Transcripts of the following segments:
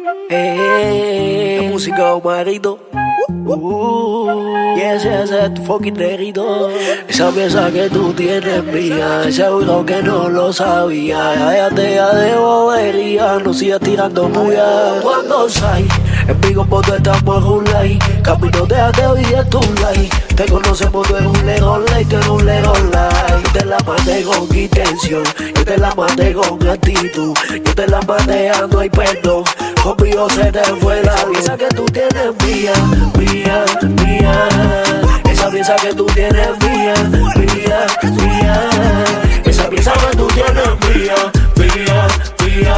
La música Omarito. Ese es tu fucking negrito. Esa pieza que tú tienes mía, seguro que no lo sabía. Cállate ya de bobería, no sigas tirando bulla. Cuando sai, en mi combo tú estamos en un like. Camino de hoy de tu like. Te conocemos, tú eres un león like, tú eres un león like. Yo te la mandé con intención, yo te la mandé con actitud. Yo te la mandé a no hay perdón. Conmigo se te fue la pieza que tú tienes mía, mía, mía. Esa pieza que tú tienes mía, mía, mía. Esa pieza que tú tienes mía, mía, mía.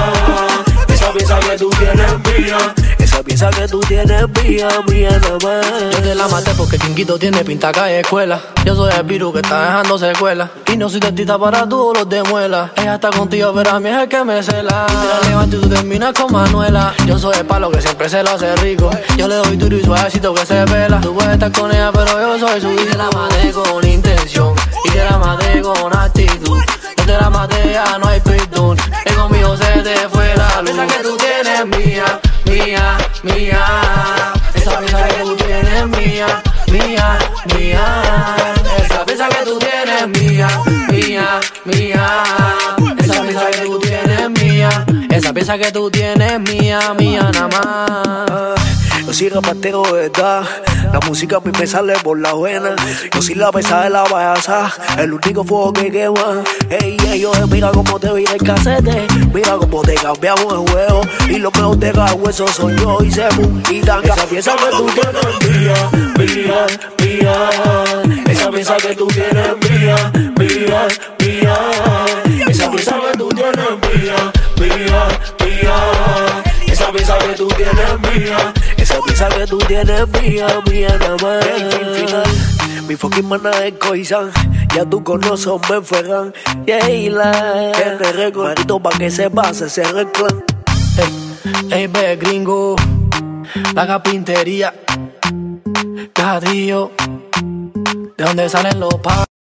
Esa pieza que tú tienes mía. Esa pieza que tú tienes mía, mía nada más. Yo te la maté porque Quinquito tiene pinta calle escuela. Yo soy el virus que está dejando secuelas. Y no soy dentista para todos los de muela. Ella está contigo pero a mí es el que me cela. Te la levanto y tú terminas con Manuela. Yo soy el palo que siempre se lo hace rico. Yo le doy duro y suavecito que se pela. Tú puedes estar con ella pero yo soy su. Y te la maté con intención, y te la maté con actitud. Yo te la maté, ya no hay perdón. Y conmigo se te fue la luz. Esa que tú tienes mía, mía, mía. Esa pieza que tú tienes mía, mía, mía. Esa pieza que tú tienes mía, mía, mía. Esa pieza que tú tienes mía. Esa pieza que tú tienes mía, mía nada más. Yo soy rapatero de verdad, la música a mí me sale por la buena. Yo soy la pesada de la payasa, el único fuego que quema. Ey, ey, oye, mira cómo te vira el casete, mira cómo te cambiamos el juego. Y lo mejor de cada hueso soy yo y Semu y Tanga. Esa pieza que tú tienes mía, mía, mía. Esa pieza que tú tienes mía, mía, mía. Esa pieza que tú tienes mía, mía, mía. Esa pieza que tú tienes mía. Esa pieza que tú tienes mía, mía nada más. El fin final, mi fucking mana es Coizán. Ya tú conoces a Ben Ferran. Yeyla, tiene récord, marito pa' que se pase ese el clan. Ey, ve gringo, la carpintería, Cadillo, de donde salen los pa.